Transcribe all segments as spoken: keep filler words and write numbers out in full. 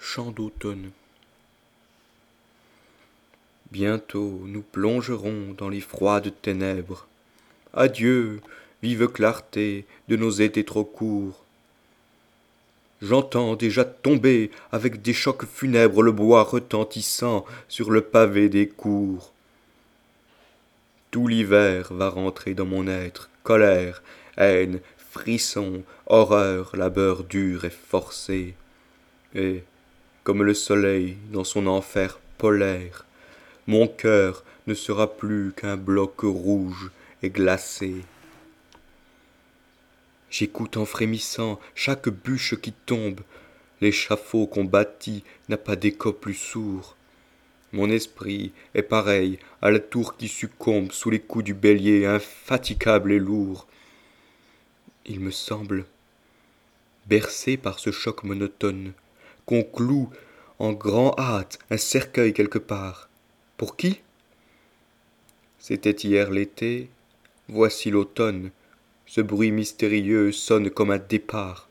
Chant d'automne. Bientôt nous plongerons dans les froides ténèbres. Adieu, vive clarté de nos étés trop courts. J'entends déjà tomber avec des chocs funèbres le bois retentissant sur le pavé des cours. Tout l'hiver va rentrer dans mon être, colère, haine, frisson, horreur, labeur dur et forcé. Et, comme le soleil dans son enfer polaire, mon cœur ne sera plus qu'un bloc rouge et glacé. J'écoute en frémissant chaque bûche qui tombe, l'échafaud qu'on bâtit n'a pas d'écho plus sourd. Mon esprit est pareil à la tour qui succombe sous les coups du bélier infatigable et lourd. Il me semble, bercé par ce choc monotone, qu'on cloue en grand hâte un cercueil quelque part. Pour qui? C'était hier l'été, voici l'automne. Ce bruit mystérieux sonne comme un départ.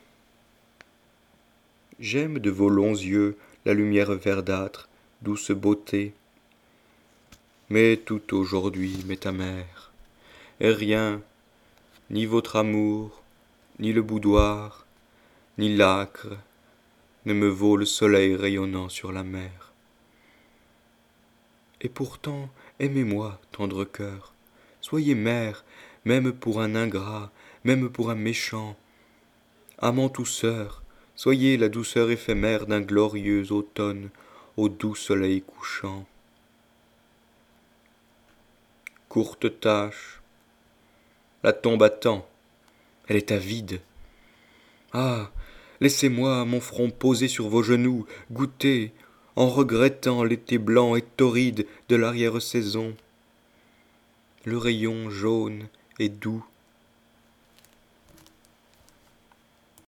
J'aime de vos longs yeux la lumière verdâtre, douce beauté. Mais tout aujourd'hui m'est amer, et rien, ni votre amour, ni le boudoir, ni l'âcre, ne me vaut le soleil rayonnant sur la mer. Et pourtant, aimez-moi, tendre cœur, soyez mère, même pour un ingrat, même pour un méchant. Amant ou sœur, soyez la douceur éphémère d'un glorieux automne au doux soleil couchant. Courte tâche, la tombe attend, elle est avide. Ah, laissez-moi mon front posé sur vos genoux, goûter, en regrettant l'été blanc et torride de l'arrière-saison. Le rayon jaune et doux